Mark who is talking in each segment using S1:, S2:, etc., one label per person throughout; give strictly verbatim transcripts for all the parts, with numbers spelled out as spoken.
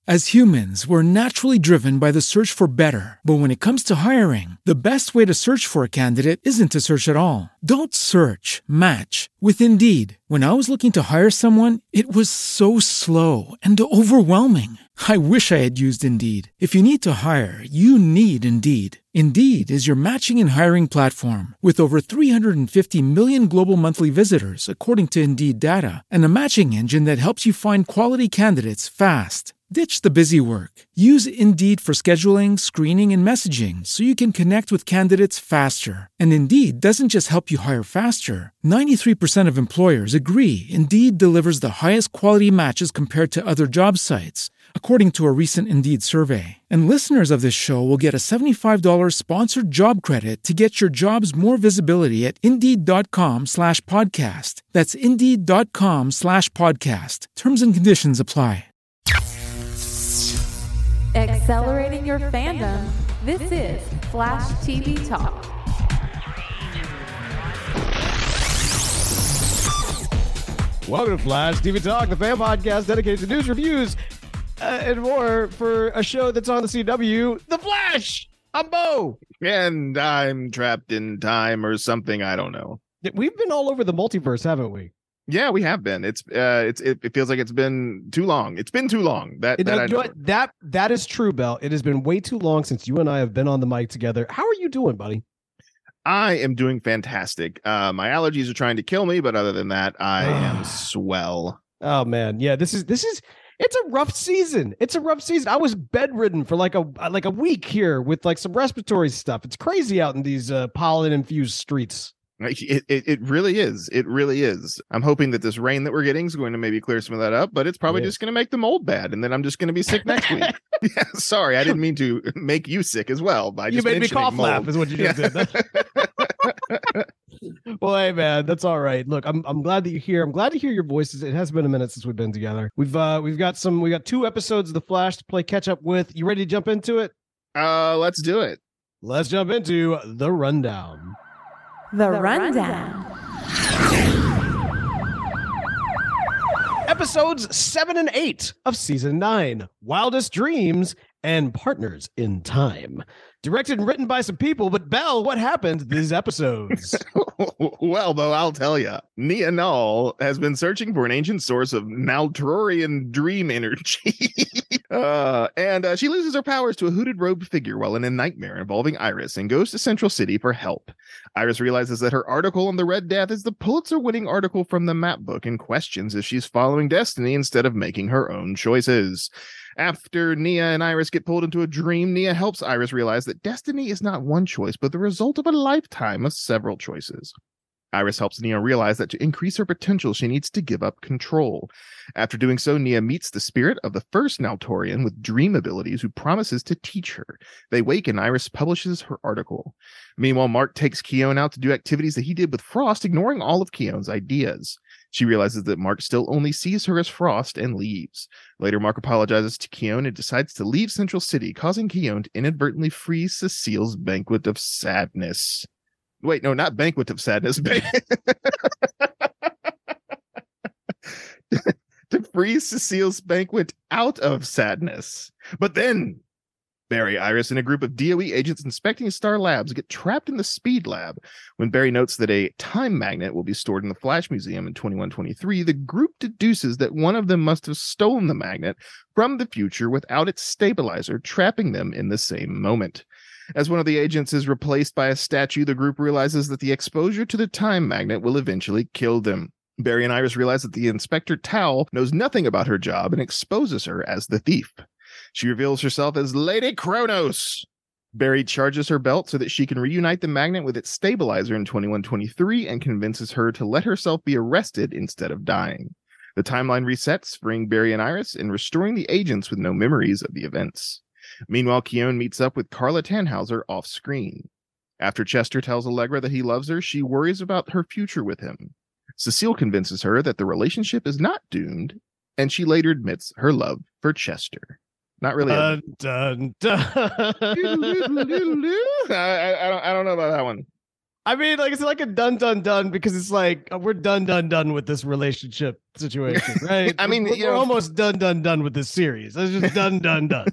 S1: As humans, we're naturally driven by the search for better. But when it comes to hiring, the best way to search for a candidate isn't to search at all. Don't search, match with Indeed. When I was looking to hire someone, it was so slow and overwhelming. I wish I had used Indeed. If you need to hire, you need Indeed. Indeed is your matching and hiring platform with over three hundred fifty million global monthly visitors, according to Indeed data, and a matching engine that helps you find quality candidates fast. Ditch the busy work. Use Indeed for scheduling, screening, and messaging so you can connect with candidates faster. And Indeed doesn't just help you hire faster. ninety-three percent of employers agree Indeed delivers the highest quality matches compared to other job sites, according to a recent Indeed survey. And listeners of this show will get a seventy-five dollars sponsored job credit to get your jobs more visibility at Indeed.com slash podcast. That's Indeed.com slash podcast. Terms and conditions apply.
S2: Accelerating your fandom, this is Flash T V Talk.
S3: Welcome to Flash T V Talk, the fan podcast dedicated to news, reviews, uh, and more for a show that's on the C W, The Flash. I'm Bo.
S4: And I'm trapped in time or something, I don't know.
S3: We've been all over the multiverse, haven't we?
S4: Yeah, we have been. It's uh, it's it, it feels like it's been too long. It's been too long. That
S3: It-
S4: that, I
S3: you know
S4: know.
S3: what? that that is true, Bell. It has been way too long since you and I have been on the mic together. How are you doing, buddy?
S4: I am doing fantastic. Uh, my allergies are trying to kill me, but other than that, I am swell.
S3: Oh man, yeah. This is this is it's a rough season. It's a rough season. I was bedridden for like a like a week here with like some respiratory stuff. It's crazy out in these uh, pollen infused streets.
S4: It, it it really is. It really is. I'm hoping that this rain that we're getting is going to maybe clear some of that up, but it's probably
S3: It
S4: just going to make the mold bad, and then I'm just going to be sick next week. Yeah, sorry, I didn't mean to make you sick as well by
S3: You
S4: just
S3: made me
S4: mentioning
S3: cough
S4: mold.
S3: laugh, is what you just
S4: Yeah.
S3: did. Well, hey man, that's all right. Look, I'm I'm glad that you're here. I'm glad to hear your voices. It has been a minute since we've been together. We've uh we've got some we got two episodes of The Flash to play catch up with. You ready to jump into it?
S4: Uh, let's do it.
S3: Let's jump into the rundown.
S2: The Rundown.
S3: Episodes seven and eight of season nine, Wildest Dreams and Partners in Time. Directed and written by some people, but Bell, what happened to these episodes?
S4: Well, though, I'll tell you, Nia Null has been searching for an ancient source of Naltrorian dream energy. uh, and uh, she loses her powers to a hooded robed figure while in a nightmare involving Iris and goes to Central City for help. Iris realizes that her article on the Red Death is the Pulitzer-winning article from the map book and questions if she's following destiny instead of making her own choices. After Nia and Iris get pulled into a dream, Nia helps Iris realize that destiny is not one choice, but the result of a lifetime of several choices. Iris helps Nia realize that to increase her potential, she needs to give up control. After doing so, Nia meets the spirit of the first Naltorian with dream abilities who promises to teach her. They wake and Iris publishes her article. Meanwhile, Mark takes Keone out to do activities that he did with Frost, ignoring all of Keone's ideas. She realizes that Mark still only sees her as Frost and leaves. Later, Mark apologizes to Keone and decides to leave Central City, causing Keone to inadvertently freeze Cecile's Banquet of Sadness. Wait, no, not Banquet of Sadness. To freeze Cecile's Banquet out of sadness. But then Barry, Iris, and a group of D O E agents inspecting Star Labs get trapped in the Speed Lab. When Barry notes that a time magnet will be stored in the Flash Museum in twenty-one twenty-three, the group deduces that one of them must have stolen the magnet from the future without its stabilizer, trapping them in the same moment. As one of the agents is replaced by a statue, the group realizes that the exposure to the time magnet will eventually kill them. Barry and Iris realize that the Inspector Towel knows nothing about her job and exposes her as the thief. She reveals herself as Lady Kronos. Barry charges her belt so that she can reunite the magnet with its stabilizer in twenty-one twenty-three and convinces her to let herself be arrested instead of dying. The timeline resets, freeing Barry and Iris and restoring the agents with no memories of the events. Meanwhile, Keone meets up with Carla Tannhauser off screen. After Chester tells Allegra that he loves her, she worries about her future with him. Cecile convinces her that the relationship is not doomed, and she later admits her love for Chester. Not really. A...
S3: Dun, dun, dun.
S4: I, I, I, don't, I don't know about that one.
S3: I mean, like it's like a done, done, done because it's like uh, we're done, done, done with this relationship situation, right?
S4: I mean,
S3: we're,
S4: you
S3: we're
S4: know,
S3: almost done, done, done with this series. It's just done, done, done.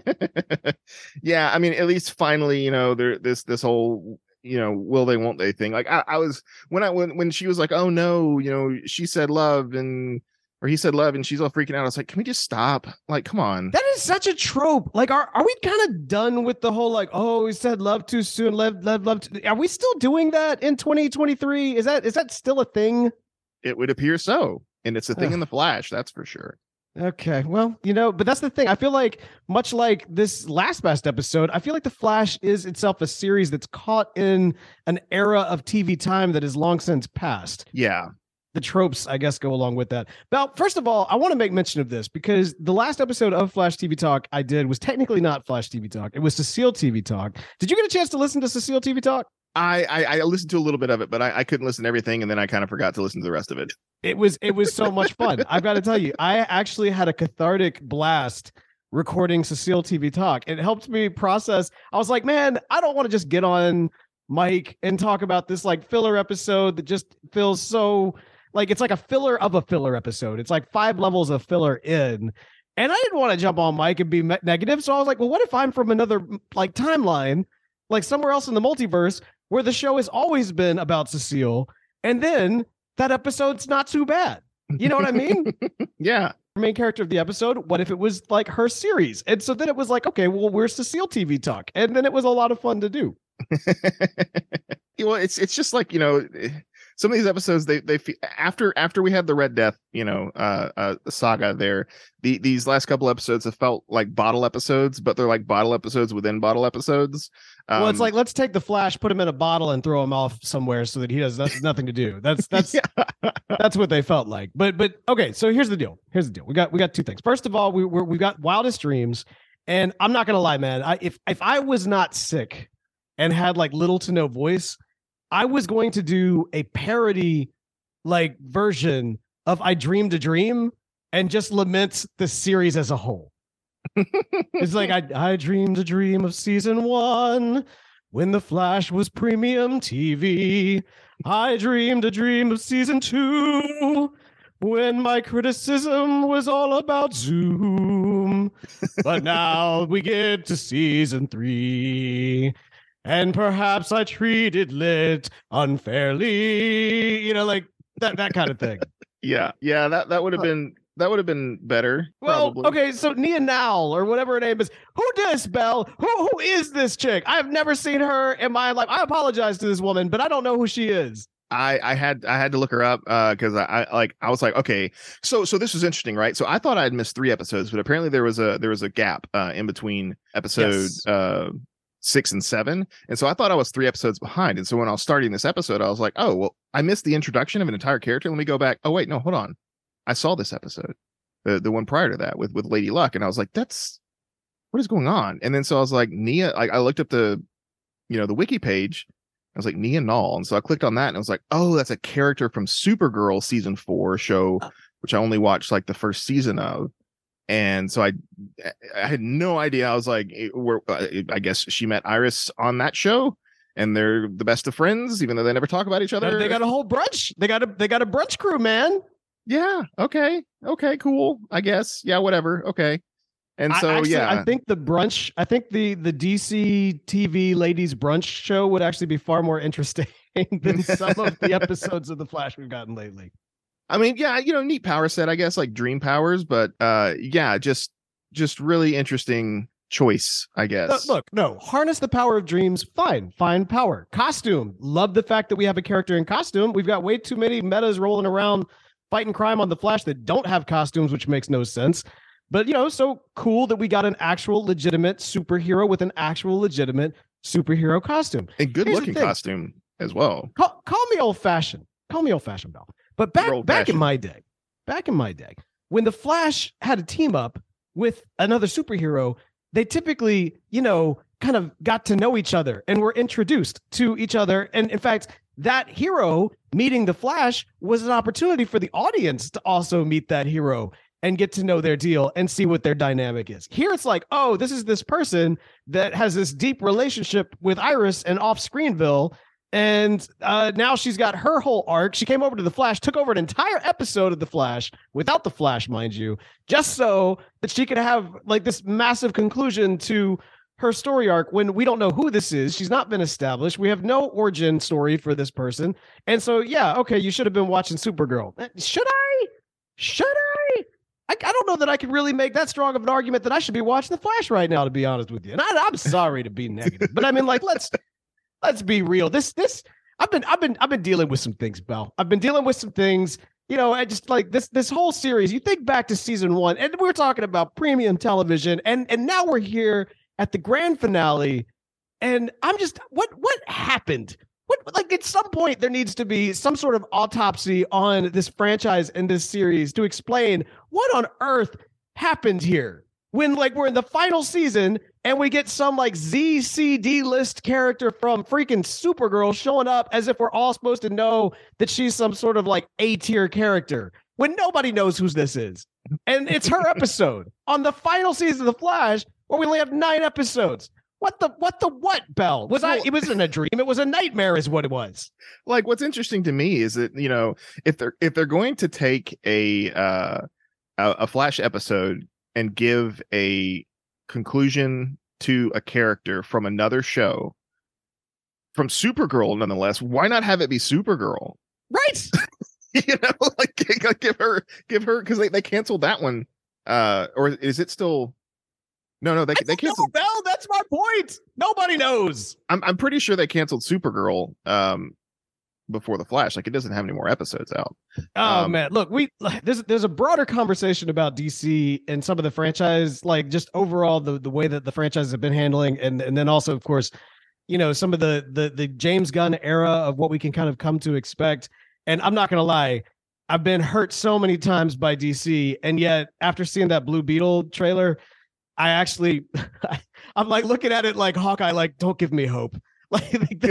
S4: Yeah, I mean, at least finally, you know, there this this whole you know will they won't they thing. Like I, I was when I when when she was like, oh no, you know, she said love and or he said love and she's all freaking out. I was like, can we just stop? Like, come on.
S3: That is such a trope. Like, are are we kind of done with the whole like, oh, we said love too soon, love, love, love? Too... Are we still doing that in twenty twenty-three? Is that is that still a thing?
S4: It would appear so, and it's a thing
S3: Ugh.
S4: in the Flash, that's for sure.
S3: Okay, well, you know, but that's the thing. I feel like, much like this last best episode, I feel like The Flash is itself a series that's caught in an era of T V time that is long since past.
S4: Yeah.
S3: The tropes, I guess, go along with that. But first of all, I want to make mention of this because the last episode of Flash T V Talk I did was technically not Flash T V Talk. It was Cecile T V Talk. Did you get a chance to listen to Cecile T V Talk?
S4: I, I I listened to a little bit of it, but I, I couldn't listen to everything, and then I kind of forgot to listen to the rest of it.
S3: It was it was so much fun. I've got to tell you, I actually had a cathartic blast recording Cecile T V Talk. It helped me process. I was like, man, I don't want to just get on Mike and talk about this like filler episode that just feels so like it's like a filler of a filler episode. It's like five levels of filler in. And I didn't want to jump on Mike and be me- negative. So I was like, well, what if I'm from another like timeline, like somewhere else in the multiverse where the show has always been about Cecile? And then that episode's not too bad. You know what I mean?
S4: Yeah.
S3: Main character of the episode. What if it was like her series? And so then it was like, okay, well, where's Cecile T V Talk? And then it was a lot of fun to do.
S4: Well, it's it's just like, you know, some of these episodes they they after after we had the Red Death, you know, uh, uh saga there, the these last couple episodes have felt like bottle episodes, but they're like bottle episodes within bottle episodes. Um,
S3: well, it's like, let's take the Flash, put him in a bottle and throw him off somewhere so that he has nothing to do. That's that's
S4: yeah.
S3: that's what they felt like. But but okay, so here's the deal. Here's the deal. We got we got two things. First of all, we we're, we got Wildest Dreams, and I'm not gonna lie, man. I if if I was not sick and had like little to no voice, I was going to do a parody like version of I Dreamed a Dream and just lament the series as a whole. It's like I I dreamed a dream of season one when the Flash was premium T V. I dreamed a dream of season two when my criticism was all about Zoom. But now we get to season three. And perhaps I treated Lit unfairly, you know, like that that kind of thing.
S4: Yeah, yeah, that that would have been that would have been better.
S3: Well,
S4: probably.
S3: okay, so Nia Nowell or whatever her name is, who this Belle? Who who is this chick? I've never seen her in my life. I apologize to this woman, but I don't know who she is.
S4: I, I had I had to look her up because uh, I, I like I was like, okay, so so this was interesting, right? So I thought I had missed three episodes, but apparently there was a there was a gap uh, in between episode
S3: Yes.
S4: uh, six and seven, and so I thought I was three episodes behind. And so when I was starting this episode, I was like, oh well, I missed the introduction of an entire character. Let me go back. Oh wait, no, hold on, I saw this episode, the the one prior to that with with Lady Luck, and I was like, that's what is going on? And then so I was like, Nia, like I looked up the you know the wiki page. I was like, Nia Nall. And so I clicked on that and I was like, oh, that's a character from Supergirl season four show, which I only watched like the first season of. And so I I had no idea. I was like, it, we're, uh, I guess she met Iris on that show and they're the best of friends, even though they never talk about each other.
S3: They got a whole brunch. They got a they got a brunch crew, man.
S4: Yeah. Okay. Okay, cool. I guess. Yeah, whatever. Okay. And so,
S3: I, actually,
S4: yeah,
S3: I think the brunch, I think the the D C T V ladies brunch show would actually be far more interesting than some of the episodes of The Flash we've gotten lately.
S4: I mean, yeah, you know, neat power set, I guess, like dream powers, but uh, yeah, just just really interesting choice, I guess.
S3: Look, look, no, harness the power of dreams. Fine, fine power. Costume. Love the fact that we have a character in costume. We've got way too many metas rolling around fighting crime on The Flash that don't have costumes, which makes no sense. But, you know, so cool that we got an actual legitimate superhero with an actual legitimate superhero costume.
S4: And good
S3: Here's
S4: looking
S3: the thing.
S4: costume as well.
S3: Call, call me old fashioned. Call me old fashioned, Bell. But back
S4: You're
S3: back in
S4: old-fashioned.
S3: my day, back in my day, when the Flash had a team up with another superhero, they typically, you know, kind of got to know each other and were introduced to each other. And in fact, that hero meeting the Flash was an opportunity for the audience to also meet that hero and get to know their deal and see what their dynamic is. Here it's like, oh, this is this person that has this deep relationship with Iris and off Screenville. And uh, now she's got her whole arc. She came over to The Flash, took over an entire episode of The Flash without The Flash, mind you, just so that she could have like this massive conclusion to her story arc when we don't know who this is. She's not been established. We have no origin story for this person. And so, yeah, okay, you should have been watching Supergirl. Should I? Should I? I, I don't know that I can really make that strong of an argument that I should be watching The Flash right now, to be honest with you. And I, I'm sorry to be negative, but I mean, like, let's let's be real. This this I've been I've been I've been dealing with some things, Belle. I've been dealing with some things. You know, I just like this this whole series. You think back to season one, and we we're talking about premium television, and and now we're here at the grand finale, and I'm just what what happened? What like at some point there needs to be some sort of autopsy on this franchise and this series to explain what on earth happened here when like we're in the final season and we get some like Z C D list character from freaking Supergirl showing up as if we're all supposed to know that she's some sort of like A tier character when nobody knows who this is. And it's her episode on the final season of The Flash where we only have nine episodes. What the what the what, Belle? Was I it wasn't a dream, it was a nightmare is what it was.
S4: Like what's interesting to me is that, you know, if they're if they're going to take a uh a, a Flash episode and give a conclusion to a character from another show, from Supergirl nonetheless, why not have it be Supergirl?
S3: Right.
S4: You know, like give her give her because they, they canceled that one. Uh or is it still no no they they canceled
S3: no, Belle, that's my point. Nobody knows.
S4: I'm I'm pretty sure they canceled Supergirl um before The Flash. Like it doesn't have any more episodes out.
S3: Oh
S4: um,
S3: man, look, we there's there's a broader conversation about D C and some of the franchise, like just overall the the way that the franchises have been handling, and and then also of course, you know, some of the the the James Gunn era of what we can kind of come to expect. And I'm not gonna lie, I've been hurt so many times by D C, and yet after seeing that Blue Beetle trailer, I actually I'm like looking at it like Hawkeye, like don't give me hope. Like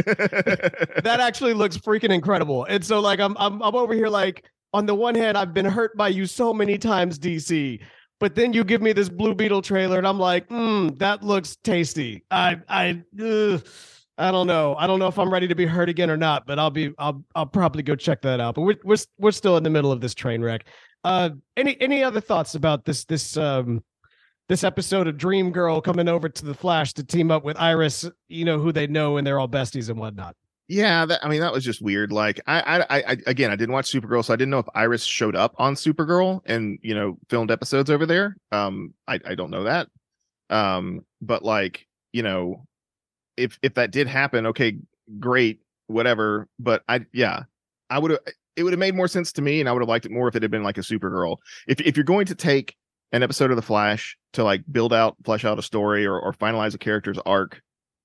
S3: that actually looks freaking incredible. And so like I'm I'm I'm over here like on the one hand I've been hurt by you so many times D C, but then you give me this Blue Beetle trailer and I'm like, mm, that looks tasty. I I ugh, I don't know. I don't know if I'm ready to be hurt again or not, but I'll be I'll I'll probably go check that out. But we're we're we're still in the middle of this train wreck. Uh any any other thoughts about this this um this episode of Dream Girl coming over to the Flash to team up with Iris, you know, who they know and they're all besties and whatnot?
S4: Yeah, that, I mean, that was just weird. Like, I, I, I, again, I didn't watch Supergirl, so I didn't know if Iris showed up on Supergirl and, you know, filmed episodes over there. Um, I, I don't know that. Um, but like, you know, if if that did happen, okay, great, whatever. But I, yeah, I would have. It would have made more sense to me, and I would have liked it more if it had been like a Supergirl. If if you're going to take an episode of The Flash to like build out, flesh out a story, or or finalize a character's arc,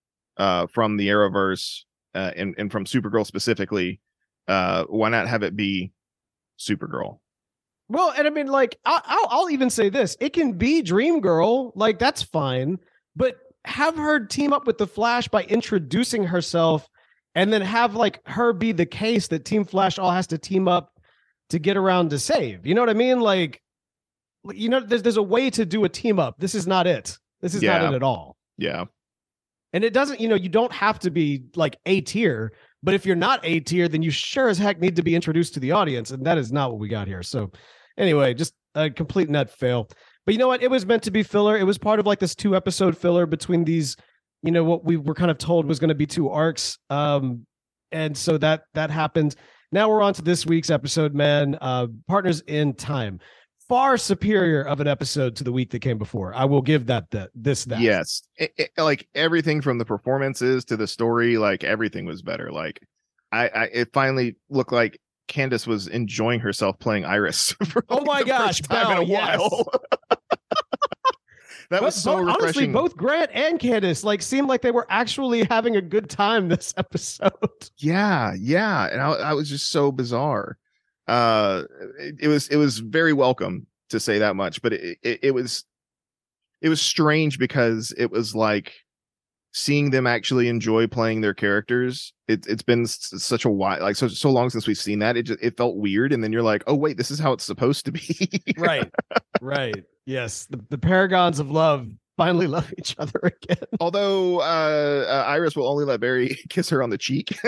S4: uh, from the Arrowverse. Uh, and, and from Supergirl specifically, uh, why not have it be Supergirl?
S3: Well, and I mean, like, I'll, I'll, I'll even say this. It can be Dream Girl. Like, that's fine. But have her team up with the Flash by introducing herself and then have, like, her be the case that Team Flash all has to team up to get around to save. You know what I mean? Like, you know, there's, there's a way to do a team up. This is not it. This is
S4: yeah.
S3: not it at all.
S4: Yeah.
S3: And it doesn't, you know, you don't have to be like A tier, but if you're not A tier, then you sure as heck need to be introduced to the audience. And that is not what we got here. So anyway, just a complete nut fail. But you know what? It was meant to be filler. It was part of like this two episode filler between these, you know, what we were kind of told was going to be two arcs. Um, and so that, that happened. Now we're on to this week's episode, man. Uh, Partners in Time. Far superior of an episode to the week that came before. I will give that that this that.
S4: Yes, it, it, like everything from the performances to the story, like everything was better. Like I, I it finally looked like Candace was enjoying herself playing Iris. For, like,
S3: oh my gosh,
S4: time
S3: Belle,
S4: in a
S3: yes.
S4: while. That
S3: but,
S4: was so
S3: but
S4: refreshing.
S3: Honestly, both Grant and Candace like seemed like they were actually having a good time this episode.
S4: Yeah, yeah, and I, I was just so bizarre. Uh, it, it was it was very welcome, to say that much, but it, it it was it was strange because it was like seeing them actually enjoy playing their characters. It, it's been s- such a while, like so so long since we've seen that. It just it felt weird, and then you're like, oh wait, this is how it's supposed to be.
S3: Right, right, yes. The the paragons of love finally love each other again.
S4: Although uh, uh, Iris will only let Barry kiss her on the cheek.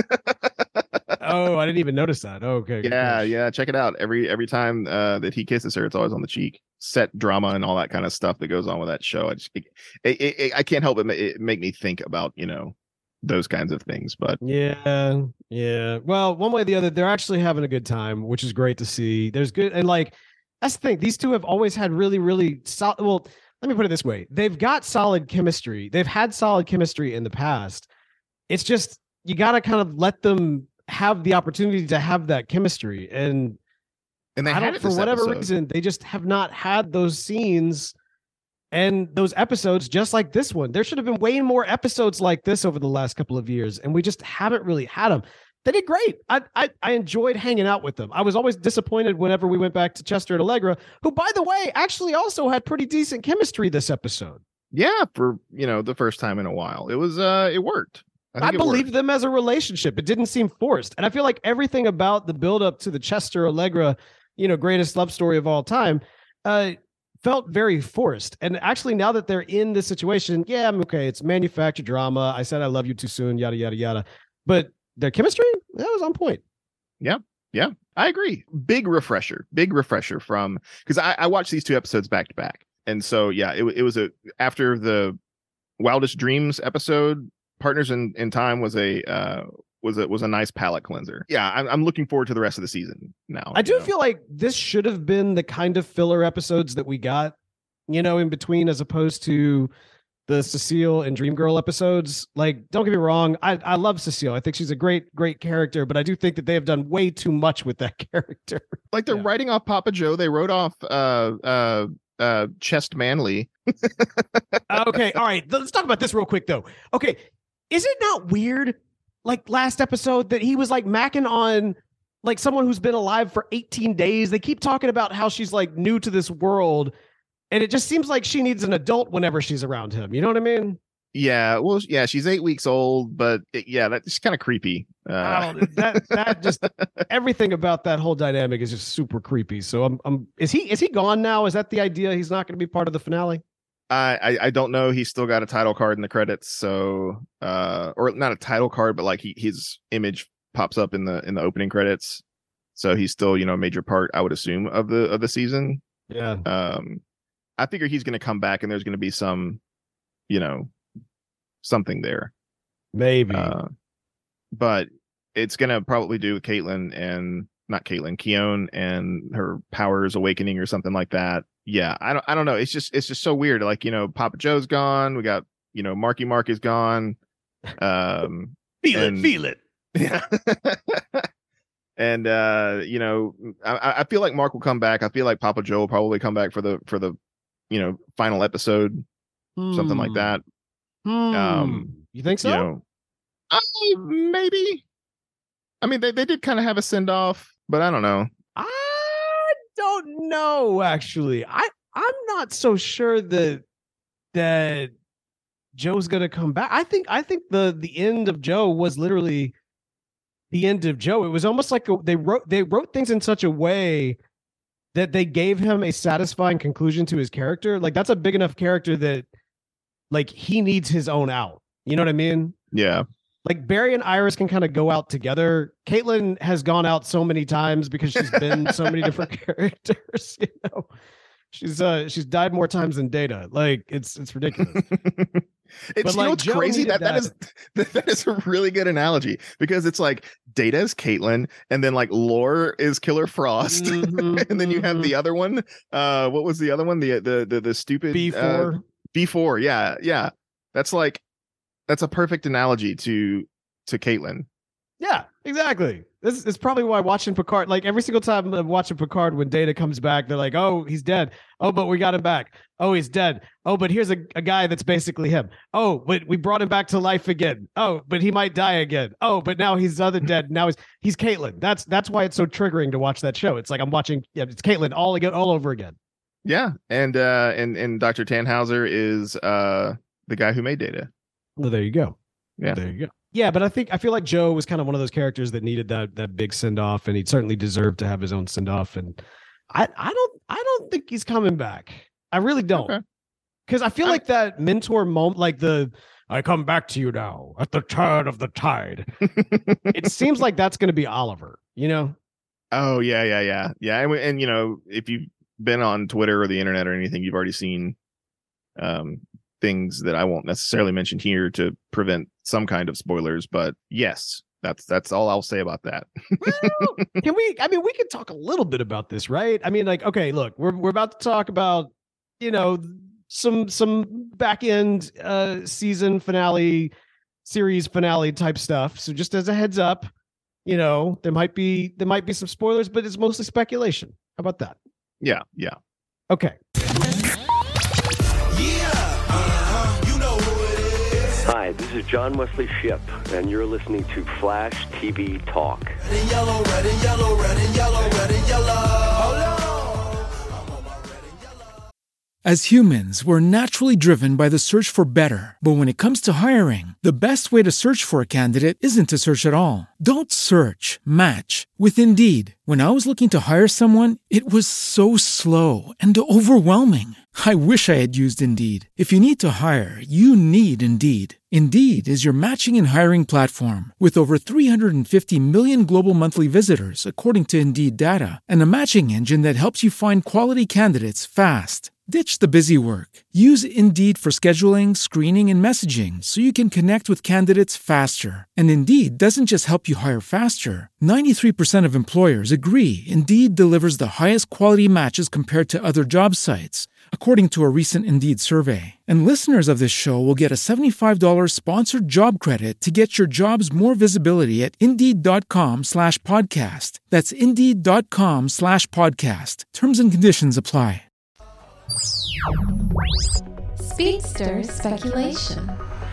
S3: Oh, I didn't even notice that. Oh, okay. good
S4: Yeah,
S3: catch.
S4: yeah. Check it out. Every every time uh, that he kisses her, it's always on the cheek. Set drama and all that kind of stuff that goes on with that show. I just, it, it, it, I can't help but ma- it make me think about you know those kinds of things. But
S3: Yeah, yeah. Well, one way or the other, they're actually having a good time, which is great to see. There's good, and like that's the thing. These two have always had really, really solid. Well, let me put it this way: they've got solid chemistry. They've had solid chemistry in the past. It's just you got to kind of let them have the opportunity to have that chemistry, and
S4: and they
S3: I
S4: had
S3: don't,
S4: it
S3: for
S4: this
S3: whatever
S4: episode.
S3: reason, they just have not had those scenes and those episodes just like this one. There should have been way more episodes like this over the last couple of years, and we just haven't really had them. They did great. I, I I enjoyed hanging out with them. I was always disappointed whenever we went back to Chester and Allegra, who, by the way, actually also had pretty decent chemistry this episode.
S4: Yeah, for you know the first time in a while, it was uh it worked. I,
S3: I
S4: think it
S3: believed
S4: worked.
S3: them as a relationship. It didn't seem forced. And I feel like everything about the buildup to the Chester Allegra, you know, greatest love story of all time, uh, felt very forced. And actually, now that they're in this situation, yeah, I'm okay. It's manufactured drama. I said I love you too soon, yada, yada, yada. But their chemistry, that was on point.
S4: Yeah, I agree. Big refresher, big refresher from because I, I watched these two episodes back to back, and so yeah, it it was a after the Wildest Dreams episode. Partners in, in Time was a uh, was a was a nice palate cleanser. Yeah, I'm I'm looking forward to the rest of the season now.
S3: I do
S4: you know?
S3: feel like this should have been the kind of filler episodes that we got, you know, in between, as opposed to the Cecile and Dreamgirl episodes. Like, don't get me wrong, I, I love Cecile. I think she's a great, great character, but I do think that they have done way too much with that character.
S4: like they're
S3: Yeah.
S4: writing off Papa Joe. They wrote off uh uh uh Chest Manley.
S3: Okay, all right. Let's talk about this real quick, though. Okay, is it not weird, like last episode, that he was like macking on like someone who's been alive for eighteen days? They keep talking about how she's like new to this world, and it just seems like she needs an adult whenever she's around him. You know what I mean?
S4: Yeah, well, yeah, she's eight weeks old, but it, yeah, that's kind of creepy. Uh,
S3: I don't, that that just everything about that whole dynamic is just super creepy. So I'm I'm is he is he gone now? Is that the idea? He's not going to be part of the finale?
S4: I, I I don't know. He's still got a title card in the credits, so uh, or not a title card, but like he his image pops up in the in the opening credits, so he's still you know a major part, I would assume, of the of the season.
S3: Yeah.
S4: Um, I figure he's going to come back, and there's going to be some, you know, something there.
S3: Maybe.
S4: Uh, but it's going to probably do with Caitlin and not Caitlin, Keone and her powers awakening or something like that. Yeah, I don't I don't know. It's just it's just so weird. Like, you know, Papa Joe's gone. We got, you know, Marky Mark is gone. Um
S3: feel
S4: and-
S3: it, feel it.
S4: yeah. And uh, you know, I, I feel like Mark will come back. I feel like Papa Joe will probably come back for the for the, you know, final episode, something like that.
S3: Hmm.
S4: Um,
S3: you think so?
S4: You know, uh, maybe. I mean, they, they did kind of have a send off, but I don't know.
S3: I don't know. Actually, I I'm not so sure that that Joe's gonna come back. I think I think the the end of Joe was literally the end of Joe. It was almost like a, they wrote they wrote things in such a way that they gave him a satisfying conclusion to his character. Like that's a big enough character that like he needs his own out. You know what I mean?
S4: Yeah.
S3: Like Barry and Iris can kind of go out together. Caitlin has gone out so many times because she's been so many different characters. You know, she's uh she's died more times than Data. Like it's it's ridiculous.
S4: It's
S3: But,
S4: you know
S3: like,
S4: what's
S3: Joe
S4: crazy
S3: needed
S4: that that is that, that is a really good analogy because it's like Data is Caitlin and then like Lore is Killer Frost
S3: Mhm,
S4: and then you have
S3: mhm.
S4: the other one. Uh, what was the other one? The the the, the stupid
S3: B
S4: uh,
S3: four.
S4: B four. Yeah, yeah. That's like that's a perfect analogy to to Caitlin.
S3: Yeah, exactly. This is probably why watching Picard, like every single time I'm watching Picard, when Data comes back, they're like, oh, he's dead. Oh, but we got him back. Oh, he's dead. Oh, but here's a, a guy that's basically him. Oh, but we brought him back to life again. Oh, but he might die again. Oh, but now he's other dead. Now he's he's Caitlin. That's that's why it's so triggering to watch that show. It's like I'm watching, yeah, it's Caitlin all again, all over again.
S4: Yeah, and uh, and and Doctor Tannhauser is uh the guy who made Data.
S3: Well, there you go.
S4: Yeah.
S3: There you go. Yeah, but I think I feel like Joe was kind of one of those characters that needed that that big send off, and he certainly deserved to have his own send off. And I I don't I don't think he's coming back. I really don't.
S4: Okay.
S3: Because I feel
S4: I'm-
S3: like that mentor moment, like the I come back to you now at the turn of the tide. It seems like that's going to be Oliver, you know?
S4: Oh yeah, yeah, yeah, yeah. And, and you know, if you've been on Twitter or the internet or anything, you've already seen um, things that I won't necessarily mention here to prevent some kind of spoilers. But yes, that's that's all I'll say about that.
S3: Well, can we? I mean, we could talk a little bit about this, right? I mean, like, okay, look, we're we're about to talk about, you know, some some back end uh, season finale, series finale type stuff. So just as a heads up, you know, there might be there might be some spoilers, but it's mostly speculation. How about that?
S4: Yeah, yeah.
S3: Okay.
S5: Hi, this is John Wesley Shipp, and you're listening to Flash T V Talk.
S6: Red and yellow, red and yellow, red and yellow, red and yellow.
S1: As humans, we're naturally driven by the search for better. But when it comes to hiring, the best way to search for a candidate isn't to search at all. Don't search, match with Indeed. When I was looking to hire someone, it was so slow and overwhelming. I wish I had used Indeed. If you need to hire, you need Indeed. Indeed is your matching and hiring platform with over three hundred fifty million global monthly visitors, according to Indeed data, and a matching engine that helps you find quality candidates fast. Ditch the busy work. Use Indeed for scheduling, screening, and messaging so you can connect with candidates faster. And Indeed doesn't just help you hire faster. ninety-three percent of employers agree Indeed delivers the highest quality matches compared to other job sites, according to a recent Indeed survey. And listeners of this show will get a seventy-five dollars sponsored job credit to get your jobs more visibility at Indeed.com slash podcast. That's Indeed.com slash podcast. Terms and conditions apply.
S2: Speedster speculation.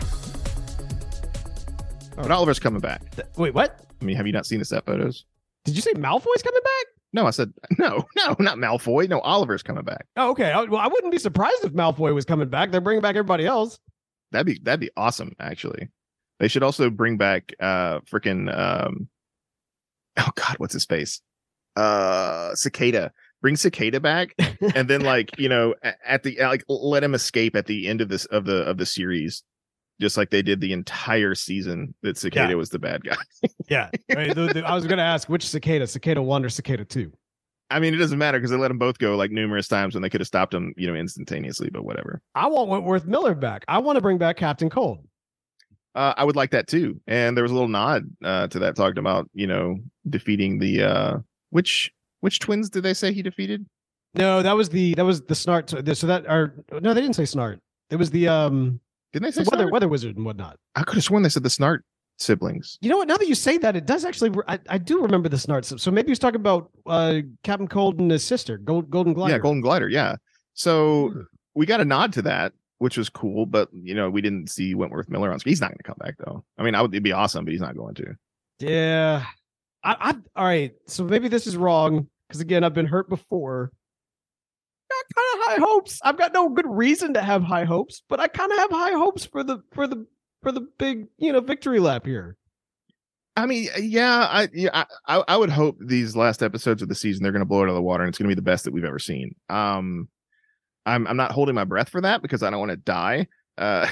S4: But Oliver's coming back.
S3: Wait, what?
S4: I mean, have you not seen the set photos?
S3: Did you say Malfoy's coming back?
S4: No, I said no, no, not Malfoy. No, Oliver's coming back.
S3: Oh, okay. I, well, I wouldn't be surprised if Malfoy was coming back. They're bringing back everybody else.
S4: That'd be that'd be awesome. Actually, they should also bring back uh freaking um. Oh God, what's his face? Uh, Cicada. Bring Cicada back, and then like you know at the like let him escape at the end of this of the of the series, just like they did the entire season. That Cicada
S3: Yeah.
S4: was the bad guy.
S3: Yeah. Right, the- the- I was going to ask which Cicada, Cicada one or Cicada two.
S4: I mean, it doesn't matter because they let them both go like numerous times when they could have stopped him, you know, instantaneously. But whatever.
S3: I want Wentworth Miller back. I want to bring back Captain Cold.
S4: Uh, I would like that too. And there was a little nod uh, to that, talking about you know defeating the uh, which which twins did they say he defeated?
S3: No, that was the that was the Snart. So that or no, they didn't say Snart. It was the um
S4: Didn't they say
S3: the weather
S4: Snart?
S3: weather wizard and whatnot.
S4: I could have sworn they said the Snart siblings.
S3: You know what? Now that you say that, it does actually. I, I do remember the Snart. So maybe he's talking about uh Captain Cold and his sister, Gold, Golden Glider.
S4: Yeah, Golden Glider. Yeah. So
S3: Hmm.
S4: we got a nod to that, which was cool. But you know, we didn't see Wentworth Miller on screen. He's not going to come back though. I mean, I would it'd be awesome, but he's not going to.
S3: Yeah. I, I all right. So maybe this is wrong because again, I've been hurt before. Got kind of high hopes. I've got no good reason to have high hopes, but I kind of have high hopes for the for the for the big you know victory lap here.
S4: I mean, yeah, I yeah, I, I would hope these last episodes of the season they're going to blow it out of the water and it's going to be the best that we've ever seen. Um, I'm I'm not holding my breath for that because I don't want to die. Uh,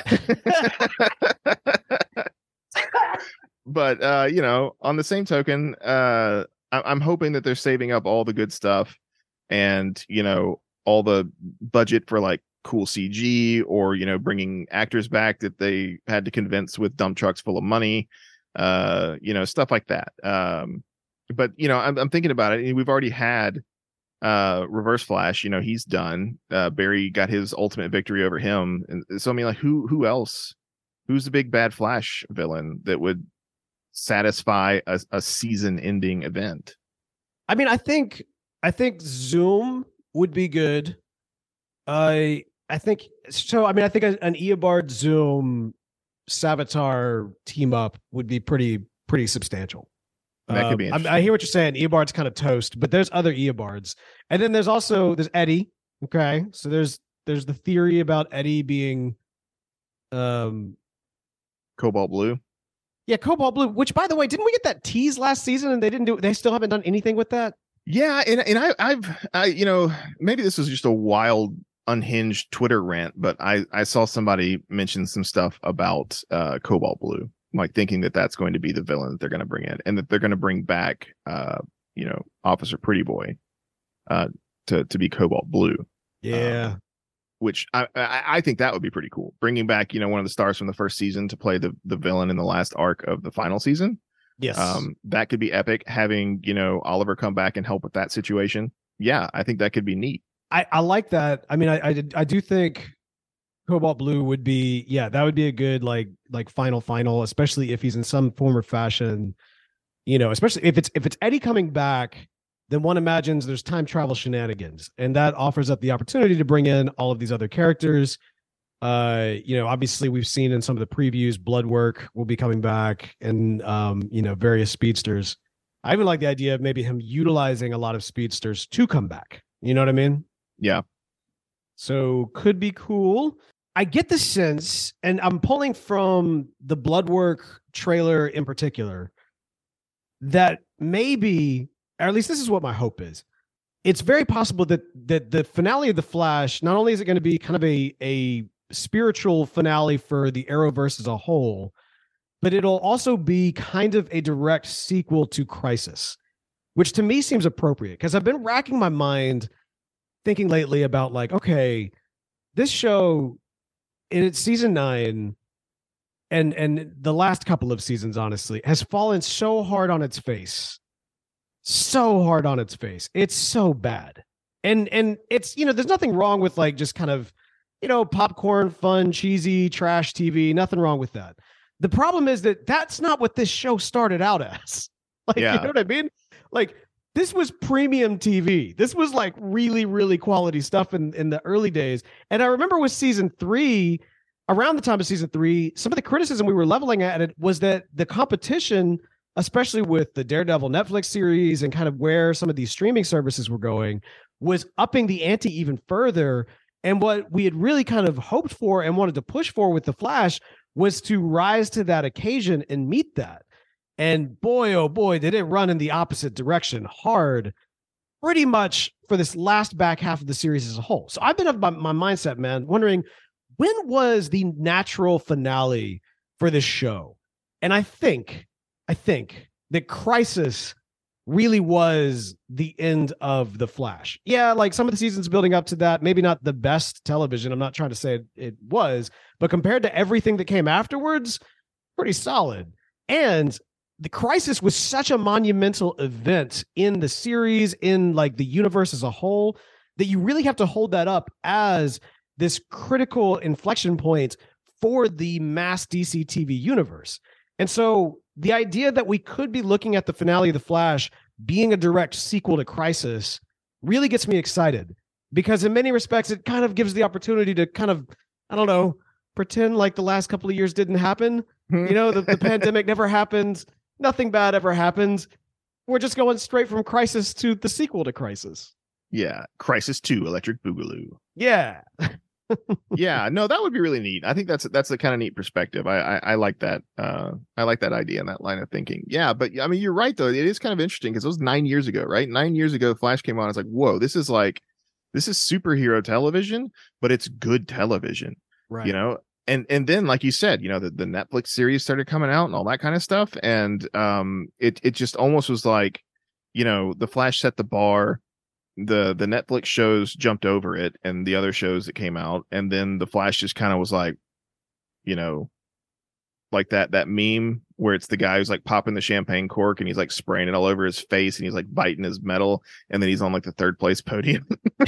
S4: but uh, you know, on the same token, uh, I, I'm hoping that they're saving up all the good stuff and you know all the budget for like cool C G or you know bringing actors back that they had to convince with dump trucks full of money. Uh, you know, stuff like that. Um, but you know, I'm, I'm thinking about it. We've already had uh Reverse Flash. You know, he's done. Uh, Barry got his ultimate victory over him, and so I mean, like, who who else? Who's the big bad Flash villain that would satisfy a, a season-ending event?
S3: I mean, I think I think Zoom would be good. I I think so. I mean, I think an Eobard Zoom Savitar team up would be pretty pretty substantial.
S4: That could be
S3: Um, I, I
S4: interesting.
S3: hear what you're saying. Eobard's kind of toast, but there's other Eobards, and then there's also there's Eddie. Okay, so there's there's the theory about Eddie being, um,
S4: Cobalt Blue.
S3: yeah, Cobalt Blue. Which, by the way, didn't we get that tease last season, and they didn't do? They still haven't done anything with that.
S4: Yeah, and and I I've I you know maybe this was just a wild unhinged Twitter rant, but I I saw somebody mention some stuff about uh, Cobalt Blue, like thinking that that's going to be the villain that they're going to bring in, and that they're going to bring back, uh, you know, Officer Pretty Boy, uh, to to be Cobalt Blue.
S3: Yeah.
S4: Um, which I, I I think that would be pretty cool. Bringing back, you know, one of the stars from the first season to play the the villain in the last arc of the final season.
S3: Yes.
S4: Um, that could be epic. Having, you know, Oliver come back and help with that situation. Yeah, I think that could be neat.
S3: I, I like that. I mean, I, I I do think Cobalt Blue would be, yeah, that would be a good like like final final, especially if he's in some form or fashion, you know, especially if it's if it's Eddie coming back, then one imagines there's time travel shenanigans, and that offers up the opportunity to bring in all of these other characters. Uh, you know, obviously we've seen in some of the previews, Bloodwork will be coming back, and um, you know, various speedsters. I even like the idea of maybe him utilizing a lot of speedsters to come back. You know what I mean?
S4: Yeah.
S3: So could be cool. I get the sense, and I'm pulling from the Bloodwork trailer in particular, that maybe, or at least this is what my hope is. It's very possible that that the finale of The Flash, not only is it going to be kind of a, a spiritual finale for the Arrowverse as a whole, but it'll also be kind of a direct sequel to Crisis, which to me seems appropriate because I've been racking my mind thinking lately about like, okay, this show in its season nine and and the last couple of seasons, honestly, has fallen so hard on its face. So hard on its face. It's so bad. And and it's, you know, there's nothing wrong with like just kind of, you know, popcorn, fun, cheesy, trash T V. Nothing wrong with that. The problem is that that's not what this show started out as. Like,
S4: Yeah.
S3: you know what I mean? Like, this was premium T V. This was like really, really quality stuff in, in the early days. And I remember with season three, around the time of season three, some of the criticism we were leveling at it was that the competition, especially with the Daredevil Netflix series and kind of where some of these streaming services were going, was upping the ante even further. And what we had really kind of hoped for and wanted to push for with The Flash was to rise to that occasion and meet that. And boy, oh boy, did it run in the opposite direction hard, pretty much for this last back half of the series as a whole. So I've been of my, my mindset, man, wondering when was the natural finale for this show? And I think, I think that Crisis really was the end of The Flash. Yeah, like some of the seasons building up to that, maybe not the best television. I'm not trying to say it, it was, but compared to everything that came afterwards, pretty solid. And the Crisis was such a monumental event in the series, in like the universe as a whole, that you really have to hold that up as this critical inflection point for the mass D C T V universe. And so the idea that we could be looking at the finale of The Flash being a direct sequel to Crisis really gets me excited, because in many respects, it kind of gives the opportunity to kind of, I don't know, pretend like the last couple of years didn't happen. You know, the, the pandemic never happened. Nothing bad ever happens. We're just going straight from Crisis to the sequel to Crisis.
S4: Yeah. Crisis two, Electric Boogaloo.
S3: Yeah.
S4: Yeah, no, that would be really neat. I think that's that's a kind of neat perspective. I, I I like that. Uh, I like that idea and that line of thinking. Yeah, but I mean, you're right though. It is kind of interesting because it was nine years ago, right? Nine years ago, Flash came on. It's like, whoa, this is like, this is superhero television, but it's good television,
S3: Right.
S4: you know. And and then, like you said, you know, the, the Netflix series started coming out and all that kind of stuff, and um, it it just almost was like, you know, the Flash set the bar. the the Netflix shows jumped over it and the other shows that came out, and then the Flash just kind of was like, you know, like that that meme where it's the guy who's like popping the champagne cork and he's like spraying it all over his face and he's like biting his metal, and then he's on like the third place podium.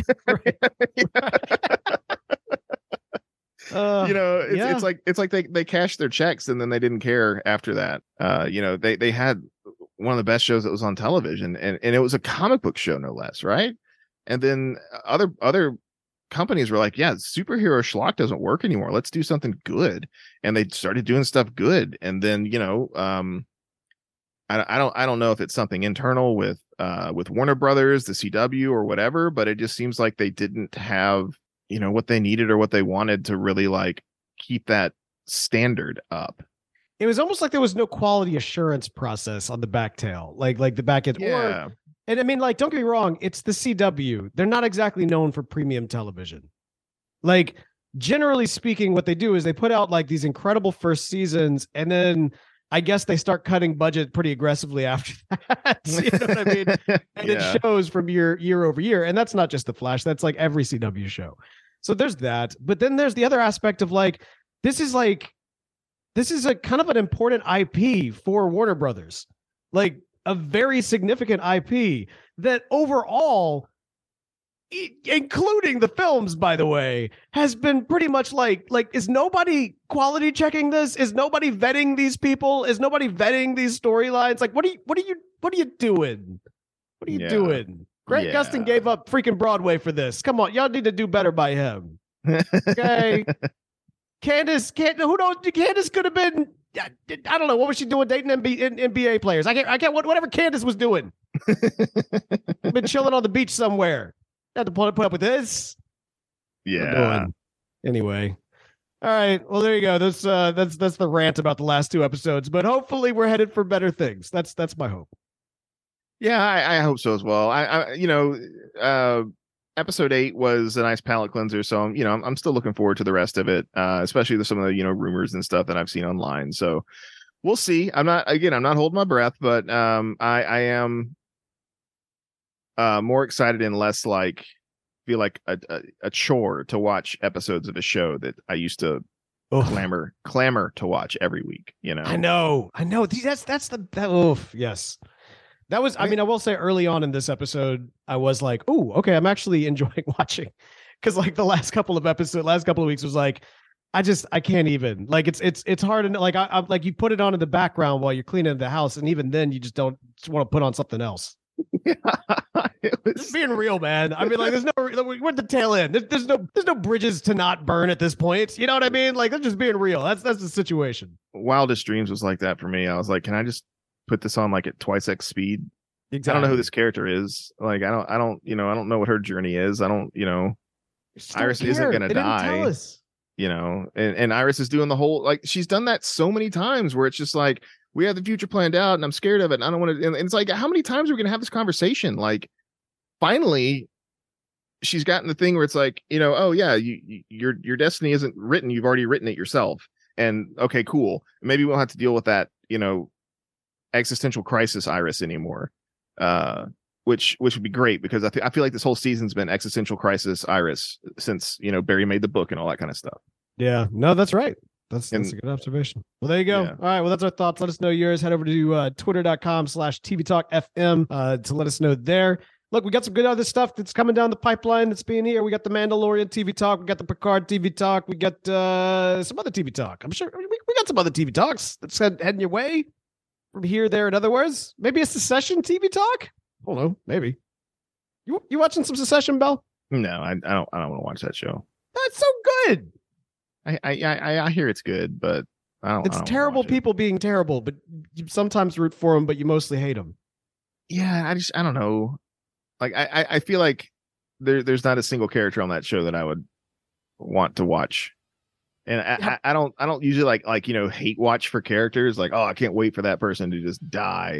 S3: Uh,
S4: you know, it's,
S3: yeah.
S4: it's like it's like they they cashed their checks and then they didn't care after that. Uh, you know, they they had one of the best shows that was on television, and, and it was a comic book show, no less, right? And then other other companies were like, yeah, superhero schlock doesn't work anymore. Let's do something good. And they started doing stuff good. And then, you know, um, I, I don't I don't know if it's something internal with uh with Warner Brothers, the C W or whatever, but it just seems like they didn't have, you know, what they needed or what they wanted to really like keep that standard up.
S3: It was almost like there was no quality assurance process on the back tail, like like the back end.
S4: Yeah.
S3: Or, and I mean, like, don't get me wrong, it's the C W. They're not exactly known for premium television. Like, generally speaking, what they do is they put out like these incredible first seasons, and then I guess they start cutting budget pretty aggressively after that. You know what I mean? And
S4: Yeah.
S3: it shows from year year over year. And that's not just The Flash. That's like every C W show. So there's that. But then there's the other aspect of like, this is like, this is a kind of an important I P for Warner Brothers. Like a very significant I P that overall, including the films, by the way, has been pretty much like, like, is nobody quality checking this? Is nobody vetting these people? Is nobody vetting these storylines? Like, what are you, what are you, what are you doing? What are you
S4: Yeah.
S3: doing? Grant
S4: Yeah.
S3: Gustin gave up freaking Broadway for this. Come on, y'all need to do better by him. Okay. Candace, Candace, who knows? Candace could have been, I don't know, what was she doing dating N B A, N B A players? I can't, I can't, whatever Candace was doing. Been chilling on the beach somewhere. Had to put, put up with this.
S4: Yeah.
S3: Anyway. All right. Well, there you go. That's uh that's that's the rant about the last two episodes. But hopefully we're headed for better things. That's that's my hope.
S4: Yeah, I, I hope so as well. I, I you know, uh episode eight was a nice palate cleanser, so I'm, you know, I'm, I'm still looking forward to the rest of it, uh, especially with some of the, you know, rumors and stuff that I've seen online. So we'll see. I'm not again, I'm not holding my breath, but um I, I am uh more excited and less like feel like a, a, a chore to watch episodes of a show that I used to
S3: Oof.
S4: clamor clamor to watch every week, you know.
S3: I know. I know. That's that's the that, oof, yes. That was, I mean, I will say early on in this episode, I was like, oh, okay, I'm actually enjoying watching. Cause like the last couple of episodes, last couple of weeks was like, I just, I can't even, like, it's, it's, it's hard. And like, I, I'm like, you put it on in the background while you're cleaning the house. And even then you just don't just want to put on something else.
S4: it was
S3: Just being real, man. I mean, like, there's no, we're at the tail end. There's, there's no, there's no bridges to not burn at this point. You know what I mean? Like, they're just being real. That's, that's the situation.
S4: Wildest Dreams was like that for me. I was like, can I just put this on like at twice X speed?
S3: Exactly.
S4: I don't know who this character is. Like, I don't, I don't, you know, I don't know what her journey is. I don't, you know, Iris isn't gonna
S3: They didn't
S4: die.
S3: tell us.
S4: you know, and, and Iris is doing the whole, like, she's done that so many times where it's just like, we have the future planned out and I'm scared of it. And I don't want to, and it's like, how many times are we going to have this conversation? Like, finally, she's gotten the thing where it's like, you know, oh yeah, you, you your, your destiny isn't written. You've already written it yourself. And okay, cool. Maybe we won't have to deal with that, you know, existential crisis Iris anymore. Uh, which, which would be great because I, th- I feel like this whole season's been existential crisis Iris since, you know, Barry made the book and all that kind of stuff.
S3: Yeah, no, that's right. That's,
S4: And-
S3: that's a good observation. Well, there you go.
S4: Yeah.
S3: All right. Well, that's our thoughts. Let us know yours. Head over to uh, twitter.com slash TV Talk FM uh, to let us know there. Look, we got some good other stuff that's coming down the pipeline that's being here. We got the Mandalorian T V Talk. We got the Picard T V Talk. We got uh, some other T V Talk. I'm sure we, we got some other T V Talks that's head, heading your way from here, there, and other words. Maybe a Secession T V Talk? I don't know. Maybe. You you watching some Secession, Bell?
S4: No, I, I don't, I don't want to watch that show.
S3: That's so good.
S4: I, I, I, I hear it's good, but I don't.
S3: It's
S4: I don't wanna
S3: terrible
S4: watch it.
S3: people being terrible, but you sometimes root for them, but you mostly hate them.
S4: Yeah, I just, I don't know. Like, I, I, I feel like there, there's not a single character on that show that I would want to watch. And I,
S3: Yeah.
S4: I, I don't, I don't usually like, like, you know, hate watch for characters. Like, oh, I can't wait for that person to just die,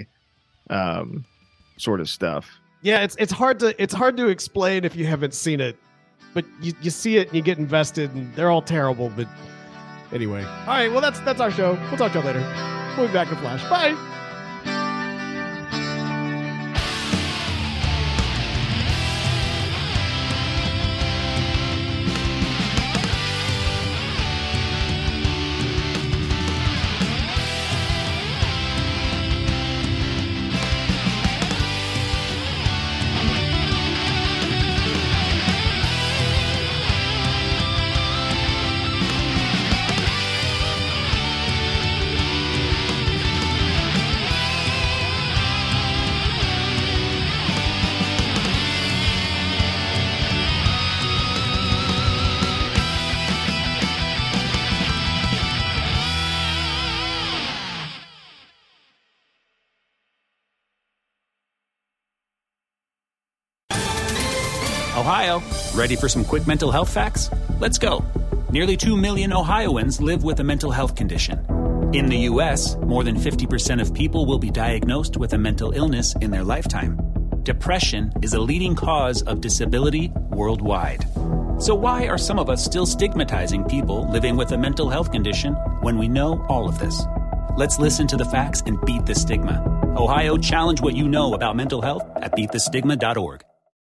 S4: um, sort of stuff.
S3: Yeah, it's it's hard to it's hard to explain if you haven't seen it, but you, you see it and you get invested, and they're all terrible. But anyway, all right. Well, that's that's our show. We'll talk to you later. We'll be back to Flash. Bye.
S7: Ohio, ready for some quick mental health facts? Let's go. Nearly two million Ohioans live with a mental health condition. In the U S, more than fifty percent of people will be diagnosed with a mental illness in their lifetime. Depression is a leading cause of disability worldwide. So why are some of us still stigmatizing people living with a mental health condition when we know all of this? Let's listen to the facts and beat the stigma. Ohio, challenge what you know about mental health at beat the stigma dot org.